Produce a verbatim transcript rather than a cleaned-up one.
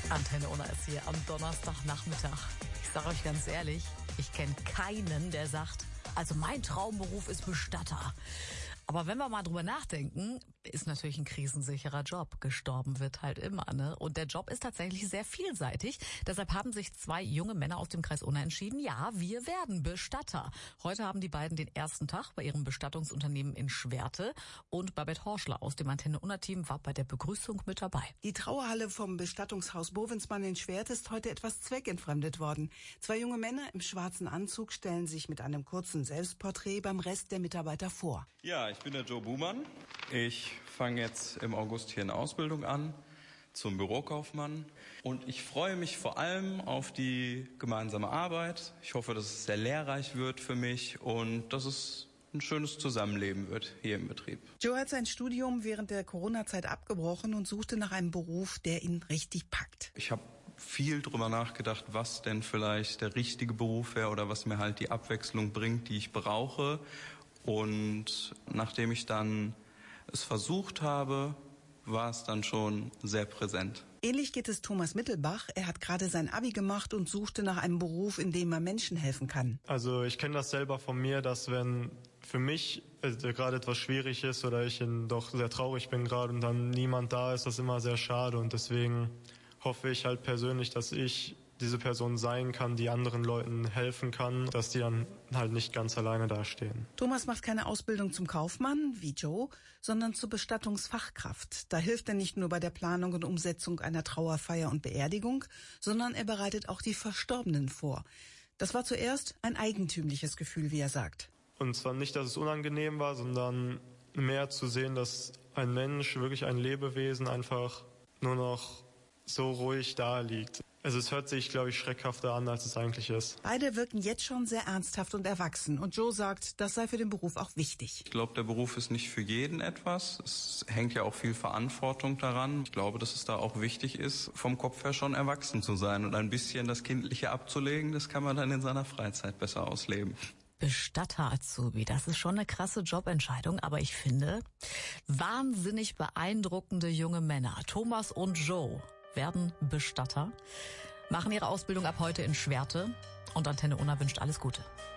Antenne Unna ist hier am Donnerstagnachmittag. Ich sage euch ganz ehrlich, ich kenne keinen, der sagt, also mein Traumberuf ist Bestatter. Aber wenn wir mal drüber nachdenken, ist natürlich ein krisensicherer Job. Gestorben wird halt immer, ne? Und der Job ist tatsächlich sehr vielseitig. Deshalb haben sich zwei junge Männer aus dem Kreis Unna entschieden, ja, wir werden Bestatter. Heute haben die beiden den ersten Tag bei ihrem Bestattungsunternehmen in Schwerte. Und Babette Horschler aus dem Antenne Unna-Team war bei der Begrüßung mit dabei. Die Trauerhalle vom Bestattungshaus Bovensmann in Schwerte ist heute etwas zweckentfremdet worden. Zwei junge Männer im schwarzen Anzug stellen sich mit einem kurzen Selbstporträt beim Rest der Mitarbeiter vor. Ja, ich bin der Joe Buhmann. Ich fange jetzt im August hier eine Ausbildung an zum Bürokaufmann und ich freue mich vor allem auf die gemeinsame Arbeit. Ich hoffe, dass es sehr lehrreich wird für mich und dass es ein schönes Zusammenleben wird hier im Betrieb. Joe hat sein Studium während der Corona-Zeit abgebrochen und suchte nach einem Beruf, der ihn richtig packt. Ich habe viel drüber nachgedacht, was denn vielleicht der richtige Beruf wäre oder was mir halt die Abwechslung bringt, die ich brauche. Und nachdem ich dann es versucht habe, war es dann schon sehr präsent. Ähnlich geht es Thomas Mittelbach. Er hat gerade sein Abi gemacht und suchte nach einem Beruf, in dem er Menschen helfen kann. Also ich kenne das selber von mir, dass wenn für mich also gerade etwas schwierig ist oder ich doch sehr traurig bin gerade und dann niemand da ist, das ist immer sehr schade. Und deswegen hoffe ich halt persönlich, dass ich diese Person sein kann, die anderen Leuten helfen kann, dass die dann halt nicht ganz alleine dastehen. Thomas macht keine Ausbildung zum Kaufmann, wie Joe, sondern zur Bestattungsfachkraft. Da hilft er nicht nur bei der Planung und Umsetzung einer Trauerfeier und Beerdigung, sondern er bereitet auch die Verstorbenen vor. Das war zuerst ein eigentümliches Gefühl, wie er sagt. Und zwar nicht, dass es unangenehm war, sondern mehr zu sehen, dass ein Mensch, wirklich ein Lebewesen, einfach nur noch so ruhig da liegt. Also es hört sich, glaube ich, schreckhafter an, als es eigentlich ist. Beide wirken jetzt schon sehr ernsthaft und erwachsen. Und Joe sagt, das sei für den Beruf auch wichtig. Ich glaube, der Beruf ist nicht für jeden etwas. Es hängt ja auch viel Verantwortung daran. Ich glaube, dass es da auch wichtig ist, vom Kopf her schon erwachsen zu sein und ein bisschen das Kindliche abzulegen. Das kann man dann in seiner Freizeit besser ausleben. Bestatter-Azubi, das ist schon eine krasse Jobentscheidung, aber ich finde, wahnsinnig beeindruckende junge Männer. Thomas und Joe werden Bestatter, machen ihre Ausbildung ab heute in Schwerte und Antenne Unna wünscht alles Gute.